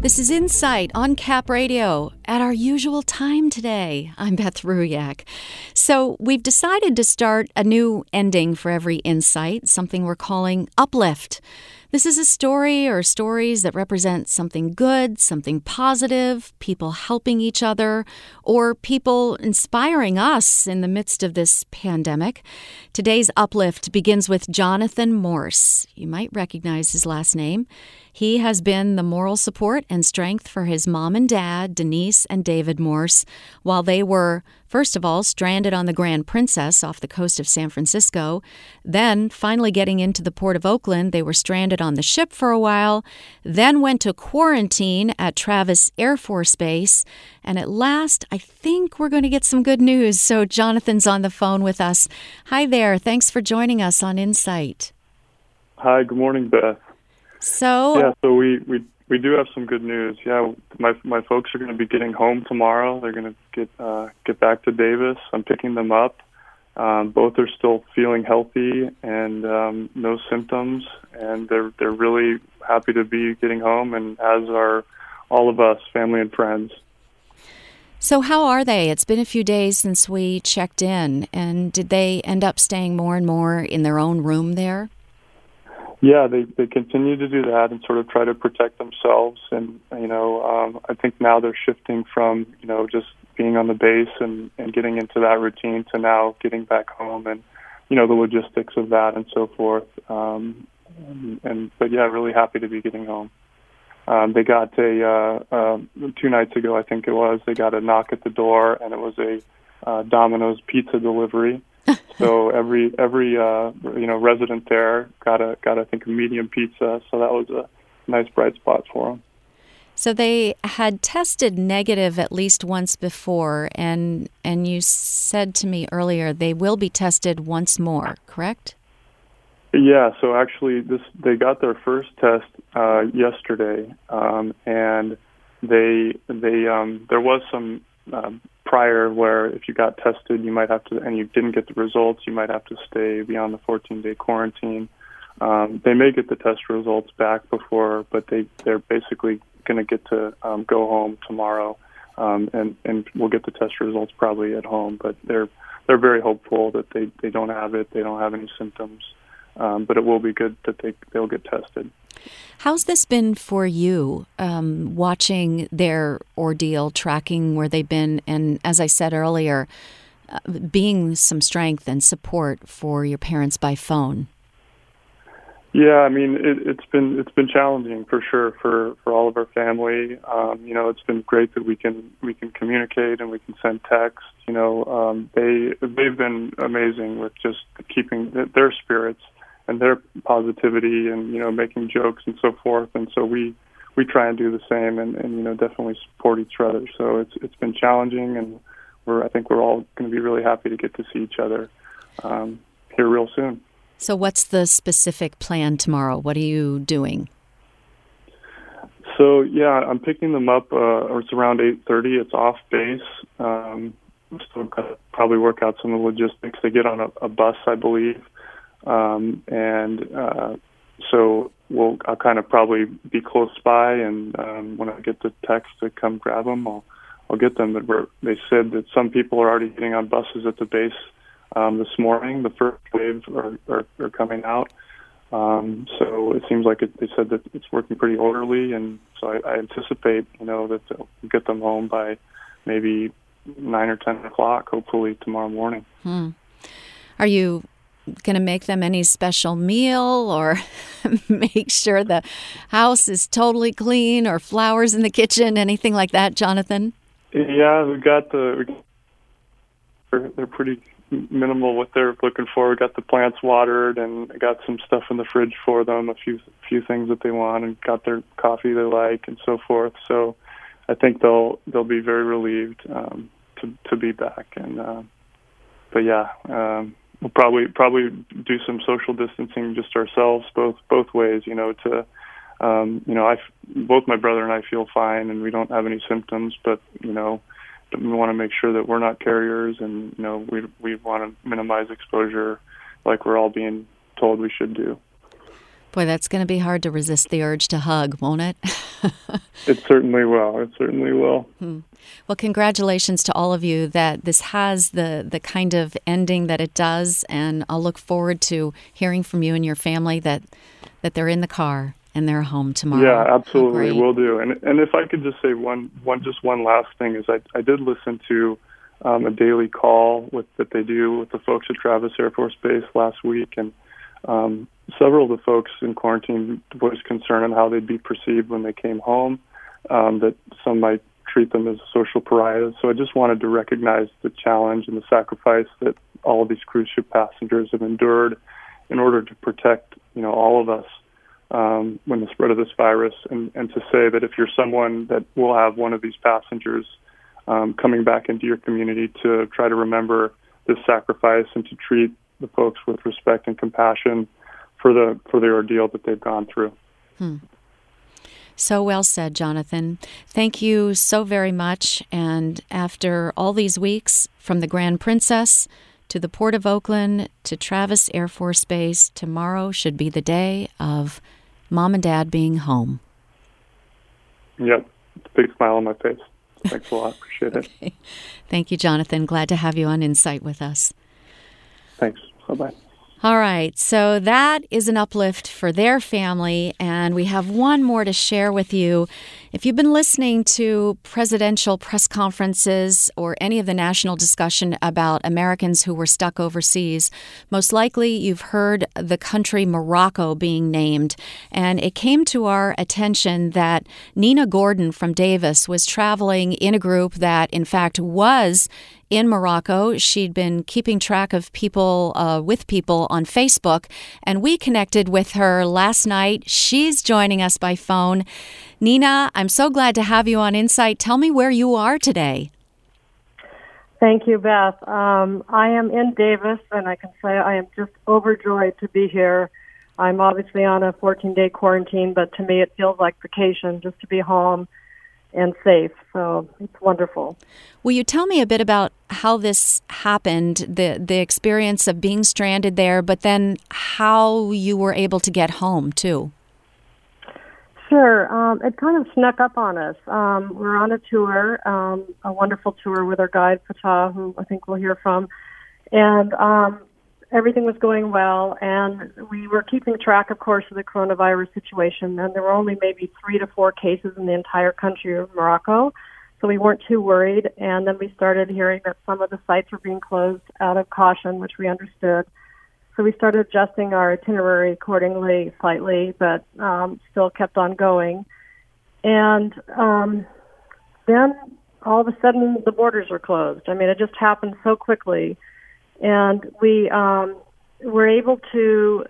This is Insight on Cap Radio at our usual time today. I'm Beth Ruyak. So we've decided to start a new ending for every Insight, something we're calling Uplift. This is a story or stories that represent something good, something positive, people helping each other, or people inspiring us in the midst of this pandemic. Today's Uplift begins with Jonathan Morse. You might recognize his last name. He has been the moral support and strength for his mom and dad, Denise and David Morse, while they were, first of all, stranded on the Grand Princess off the coast of San Francisco. Then, finally getting into the port of Oakland, they were stranded on the ship for a while, then went to quarantine at Travis Air Force Base. And at last, I think we're going to get some good news. So Jonathan's on the phone with us. Hi there. Thanks for joining us on Insight. Hi, good morning, Beth. So we do have some good news. Yeah, my folks are going to be getting home tomorrow. They're going to get back to Davis. I'm picking them up. Both are still feeling healthy and no symptoms, and they're really happy to be getting home, and as are all of us, family and friends. So how are they? It's been a few days since we checked in, and did they end up staying more and more in their own room there? Yeah, they continue to do that and sort of try to protect themselves. And, I think now they're shifting from, just being on the base and getting into that routine to now getting back home and, the logistics of that and so forth. But yeah, really happy to be getting home. They got 2 nights ago, I think it was, they got a knock at the door, and it was a Domino's pizza delivery. So every resident there got I think a medium pizza. So that was a nice bright spot for them. So they had tested negative at least once before, and you said to me earlier they will be tested once more, correct? Yeah. So actually, they got their first test yesterday, and there was some prior where if you got tested, you might have to, and you didn't get the results, you might have to stay beyond the 14-day quarantine. They may get the test results back before, but they're basically going to get to go home tomorrow, and we'll get the test results probably at home. But they're very hopeful that they don't have it, they don't have any symptoms, but it will be good that they'll get tested. How's this been for you, watching their ordeal, tracking where they've been, and as I said earlier, being some strength and support for your parents by phone? Yeah, I mean, it's been challenging for sure for all of our family. It's been great that we can communicate and we can send texts. They've been amazing with just keeping their spirits and their positivity and, making jokes and so forth. And so we try and do the same and definitely support each other. So it's been challenging, and I think we're all going to be really happy to get to see each other here real soon. So what's the specific plan tomorrow? What are you doing? So, yeah, I'm picking them up. It's around 8:30. It's off base. Still got to probably work out some of the logistics. They get on a bus, I believe. So I'll kind of probably be close by, and when I get the text to come grab them, I'll get them. But they said that some people are already getting on buses at the base this morning. The first wave are coming out. So it seems like they said that it's working pretty orderly, and so I anticipate, that they'll get them home by maybe 9 or 10 o'clock, hopefully tomorrow morning. Are you going to make them any special meal or make sure the house is totally clean or flowers in the kitchen, anything like that, Jonathan? Yeah, they're pretty minimal what they're looking for. We got the plants watered and got some stuff in the fridge for them, a few things that they want, and got their coffee they like and so forth. So I think they'll be very relieved to be back. And but yeah, we'll probably do some social distancing just ourselves, both ways. Both my brother and I feel fine, and we don't have any symptoms, but we want to make sure that we're not carriers, and we want to minimize exposure, like we're all being told we should do. Boy, that's going to be hard to resist the urge to hug, won't it? It certainly will. It certainly will. Well, congratulations to all of you that this has the kind of ending that it does, and I'll look forward to hearing from you and your family that they're in the car and they're home tomorrow. Yeah, absolutely, will do. And if I could just say one last thing is I did listen to a daily call that they do with the folks at Travis Air Force Base last week, and several of the folks in quarantine voiced concern on how they'd be perceived when they came home, that some might treat them as social pariahs. So I just wanted to recognize the challenge and the sacrifice that all of these cruise ship passengers have endured in order to protect, all of us when the spread of this virus, and to say that if you're someone that will have one of these passengers coming back into your community, to try to remember this sacrifice and to treat the folks with respect and compassion for the ordeal that they've gone through. So well said, Jonathan. Thank you so very much. And after all these weeks, from the Grand Princess to the Port of Oakland to Travis Air Force Base, tomorrow should be the day of Mom and Dad being home. Yep. It's a big smile on my face. Thanks a lot. Appreciate it. Okay. Thank you, Jonathan. Glad to have you on Insight with us. Thanks. Bye-bye. All right, so that is an uplift for their family, and we have one more to share with you. If you've been listening to presidential press conferences or any of the national discussion about Americans who were stuck overseas, most likely you've heard the country Morocco being named. And it came to our attention that Nina Gordon from Davis was traveling in a group that, in fact, was in Morocco. She'd been keeping track of people with people on Facebook, and we connected with her last night. She's joining us by phone. Nina, I'm so glad to have you on Insight. Tell me where you are today. Thank you, Beth. I am in Davis, and I can say I am just overjoyed to be here. I'm obviously on a 14-day quarantine, but to me it feels like vacation just to be home and safe. So it's wonderful. Will you tell me a bit about how this happened, the experience of being stranded there, but then how you were able to get home, too? Sure. It kind of snuck up on us. We're on a tour, a wonderful tour with our guide, Fatah, who I think we'll hear from. And everything was going well, and we were keeping track, of course, of the coronavirus situation, and there were only maybe 3 to 4 cases in the entire country of Morocco, so we weren't too worried. And then we started hearing that some of the sites were being closed out of caution, which we understood. So we started adjusting our itinerary accordingly, slightly, but still kept on going. And then all of a sudden the borders were closed. I mean, it just happened so quickly. And we were able to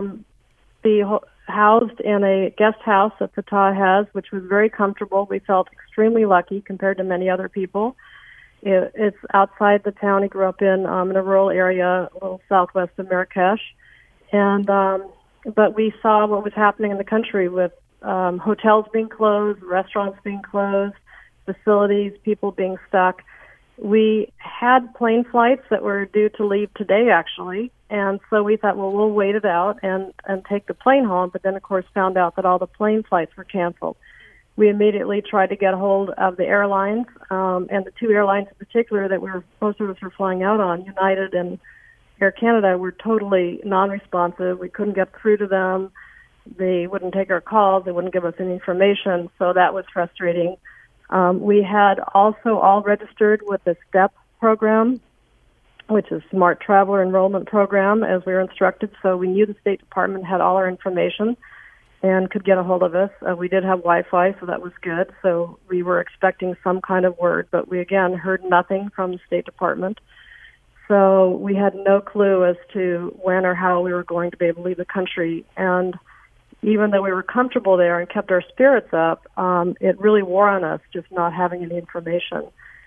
be housed in a guest house that Fatah has, which was very comfortable. We felt extremely lucky compared to many other people. It's outside the town he grew up in a rural area, a little southwest of Marrakesh. And but we saw what was happening in the country with hotels being closed, restaurants being closed, facilities, people being stuck. We had plane flights that were due to leave today, actually, and so we thought, well, we'll wait it out and take the plane home, but then, of course, found out that all the plane flights were canceled. We immediately tried to get a hold of the airlines, and the 2 airlines in particular that most of us were flying out on, United and Air Canada, were totally non-responsive. We couldn't get through to them. They wouldn't take our calls. They wouldn't give us any information, so that was frustrating. We had also all registered with the STEP program, which is Smart Traveler Enrollment Program, as we were instructed. So we knew the State Department had all our information and could get a hold of us. We did have Wi-Fi, so that was good. So we were expecting some kind of word, but we, again, heard nothing from the State Department. So we had no clue as to when or how we were going to be able to leave the country. And even though we were comfortable there and kept our spirits up, it really wore on us just not having any information.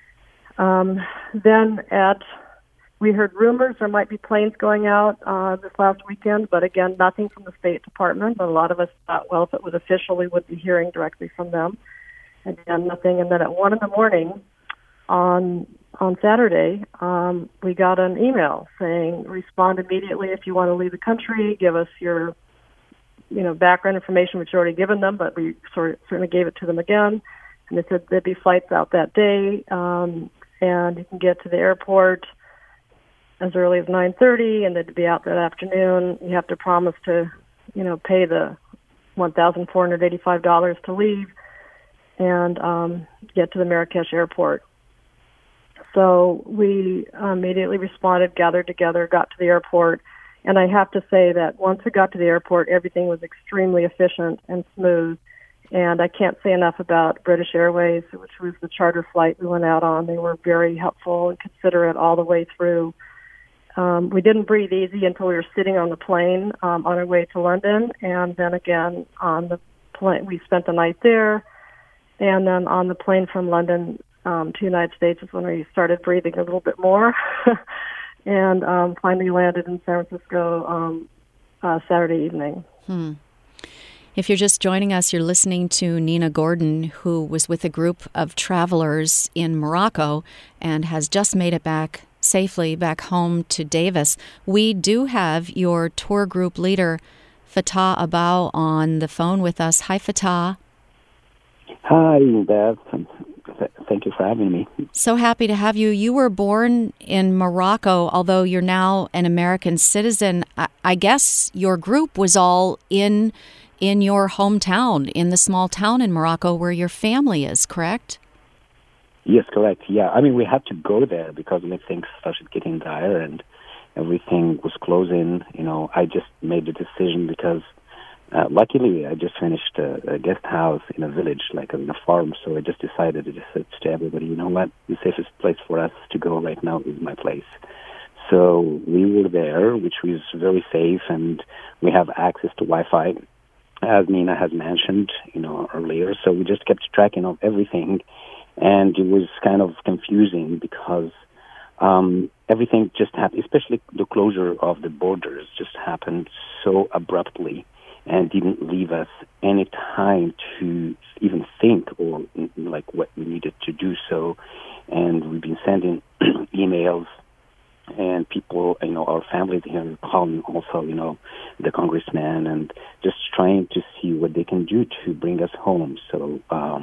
We heard rumors there might be planes going out this last weekend, but again, nothing from the State Department. But a lot of us thought, well, if it was official, we would be hearing directly from them. Again, nothing. And then at 1 a.m. on Saturday, we got an email saying, respond immediately if you want to leave the country, give us your background information which you already given them, but we certainly gave it to them again. And they said there'd be flights out that day, and you can get to the airport as early as 9:30, and they'd be out that afternoon. You have to promise to, pay the $1,485 to leave and get to the Marrakesh airport. So we immediately responded, gathered together, got to the airport, and I have to say that once we got to the airport, everything was extremely efficient and smooth. And I can't say enough about British Airways, which was the charter flight we went out on. They were very helpful and considerate all the way through. We didn't breathe easy until we were sitting on the plane on our way to London, and then again on the plane, we spent the night there, and then on the plane from London to the United States is when we started breathing a little bit more, and finally landed in San Francisco Saturday evening. If you're just joining us, you're listening to Nina Gordon, who was with a group of travelers in Morocco and has just made it back safely back home to Davis. We do have your tour group leader, Fatah Abou, on the phone with us. Hi, Fatah. Hi, Beth. Thank you for having me. So happy to have you. You were born in Morocco, although you're now an American citizen. I guess your group was all in your hometown, in the small town in Morocco where your family is, correct? Yes, correct. Yeah, I mean, we had to go there because when things started getting dire and everything was closing, I just made the decision because luckily I just finished a guest house in a village, like in a farm, so I just decided to just say to everybody, you know what, the safest place for us to go right now is my place. So we were there, which was very safe, and we have access to Wi-Fi, as Nina has mentioned, earlier. So we just kept tracking of everything, and it was kind of confusing because everything just happened, especially the closure of the borders just happened so abruptly and didn't leave us any time to even think or like what we needed to do so. And we've been sending emails, and people, our families here calling also, the congressman, and just trying to see what they can do to bring us home. So,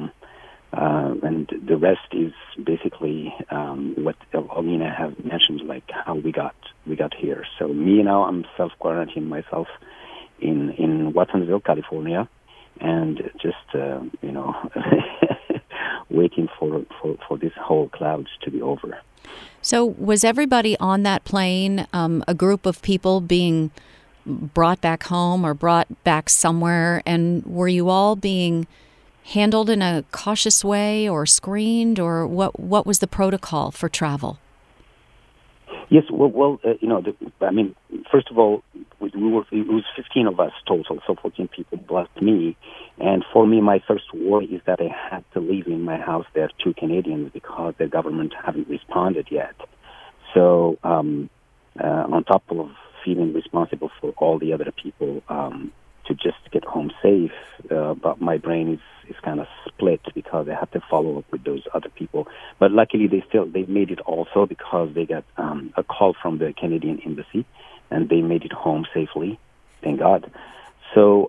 and the rest is basically what Alina has mentioned, like how we got here. So me now, I'm self-quarantining myself in Watsonville, California, and just waiting for this whole cloud to be over. So was everybody on that plane a group of people being brought back home or brought back somewhere, and were you all being handled in a cautious way or screened, or what was the protocol for travel? Yes, first of all, it was 15 of us total, so 14 people plus me. And for me, my first worry is that I had to leave in my house there 2 Canadians because the government haven't responded yet. So on top of feeling responsible for all the other people to just get home safe, but my brain is kind of split because I have to follow up with those other people. But luckily, they made it also because they got a call from the Canadian embassy, and they made it home safely. Thank God. So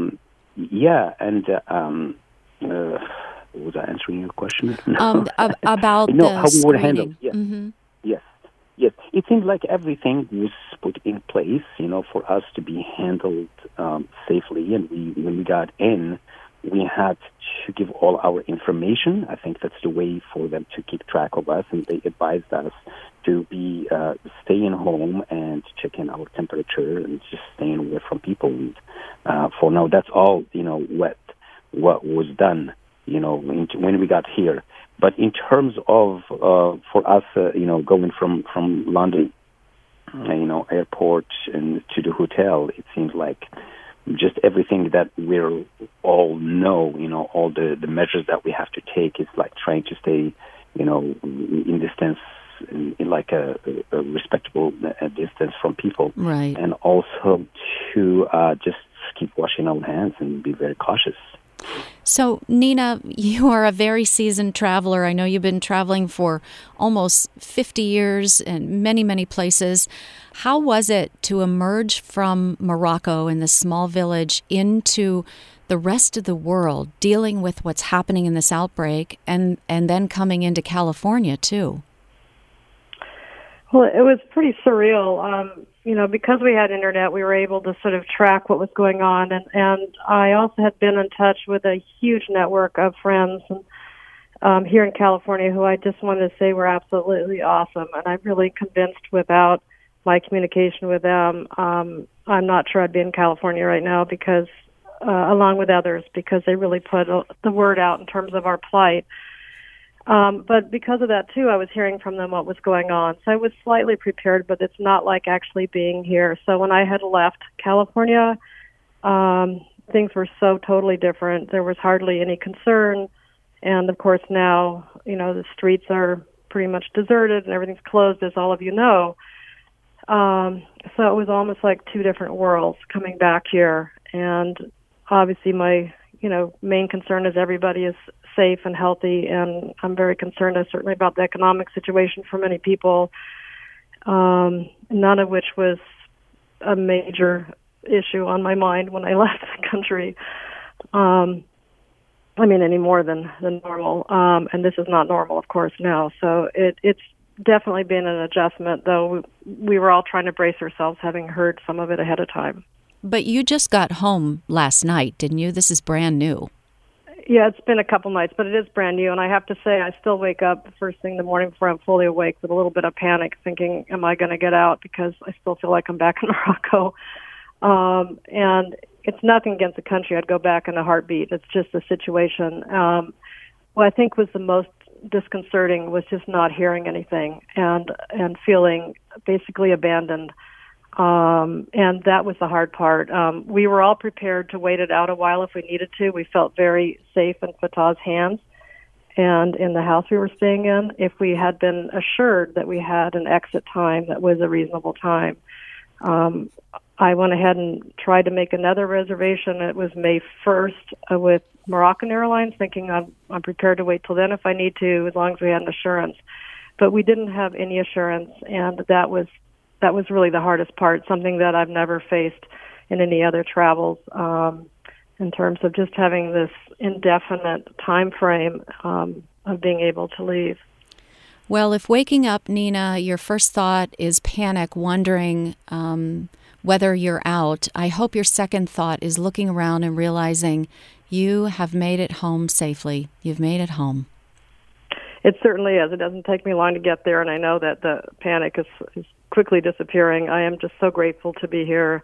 was I answering your question? No. About how we were handled. Yes. Mm-hmm. Yes. It seems like everything was put in place, for us to be handled safely. And when we got in, we had to give all our information. I think that's the way for them to keep track of us, and they advised us to be staying home and checking our temperature and just staying away from people. And for now, that's all what was done. When we got here. But in terms of for us, going from London, airport and to the hotel, it seems like just everything that we all know, all the measures that we have to take is like trying to stay, in distance, in like a respectable distance from people. Right. And also to just keep washing our hands and be very cautious. So, Nina, you are a very seasoned traveler. I know you've been traveling for almost 50 years and many, many places. How was it to emerge from Morocco in this small village into the rest of the world, dealing with what's happening in this outbreak, and then coming into California, too? Well, it was pretty surreal. Because we had internet, we were able to sort of track what was going on. And I also had been in touch with a huge network of friends here in California who I just wanted to say were absolutely awesome. And I'm really convinced without my communication with them, I'm not sure I'd be in California right now because, along with others, because they really put the word out in terms of our plight. But because of that, too, I was hearing from them what was going on. So I was slightly prepared, but it's not like actually being here. So when I had left California, things were so totally different. There was hardly any concern. And, of course, now, the streets are pretty much deserted and everything's closed, as all of you know. So it was almost like two different worlds coming back here. And obviously my main concern is everybody is safe and healthy, and I'm very concerned certainly about the economic situation for many people, none of which was a major issue on my mind when I left the country. Any more than normal. And this is not normal, of course, now. So it's definitely been an adjustment, though we were all trying to brace ourselves, having heard some of it ahead of time. But you just got home last night, didn't you? This is brand new. Yeah, it's been a couple nights, but it is brand new. And I have to say, I still wake up first thing in the morning before I'm fully awake with a little bit of panic, thinking, am I going to get out? Because I still feel like I'm back in Morocco. And it's nothing against the country. I'd go back in a heartbeat. It's just the situation. What I think was the most disconcerting was just not hearing anything and feeling basically abandoned. And that was the hard part. We were all prepared to wait it out a while if we needed to. We felt very safe in Fatah's hands and in the house we were staying in if we had been assured that we had an exit time that was a reasonable time. I went ahead and tried to make another reservation. It was May 1st with Moroccan Airlines, thinking I'm prepared to wait till then if I need to, as long as we had an assurance. But we didn't have any assurance, and that was really the hardest part, something that I've never faced in any other travels, in terms of just having this indefinite time frame of being able to leave. Well, if waking up, Nina, your first thought is panic, wondering whether you're out, I hope your second thought is looking around and realizing you have made it home safely. You've made it home. It certainly is. It doesn't take me long to get there, and I know that the panic is quickly disappearing. I am just so grateful to be here.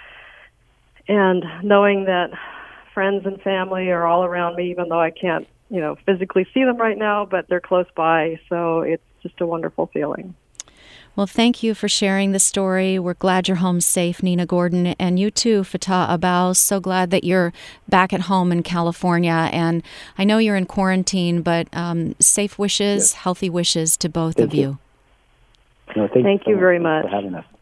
And knowing that friends and family are all around me, even though I can't, physically see them right now, but they're close by. So it's just a wonderful feeling. Well, thank you for sharing the story. We're glad you're home safe, Nina Gordon. And you too, Fatah Abaus. So glad that you're back at home in California. And I know you're in quarantine, but safe wishes, healthy wishes to both of you. No, thank you very much for having us.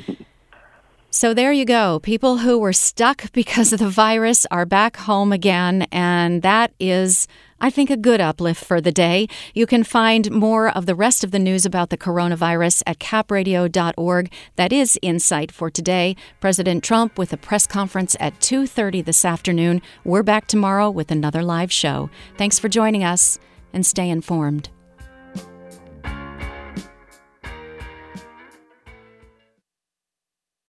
So there you go. People who were stuck because of the virus are back home again, and that is, I think, a good uplift for the day. You can find more of the rest of the news about the coronavirus at capradio.org. That is Insight for today. President Trump with a press conference at 2:30 this afternoon. We're back tomorrow with another live show. Thanks for joining us, and stay informed.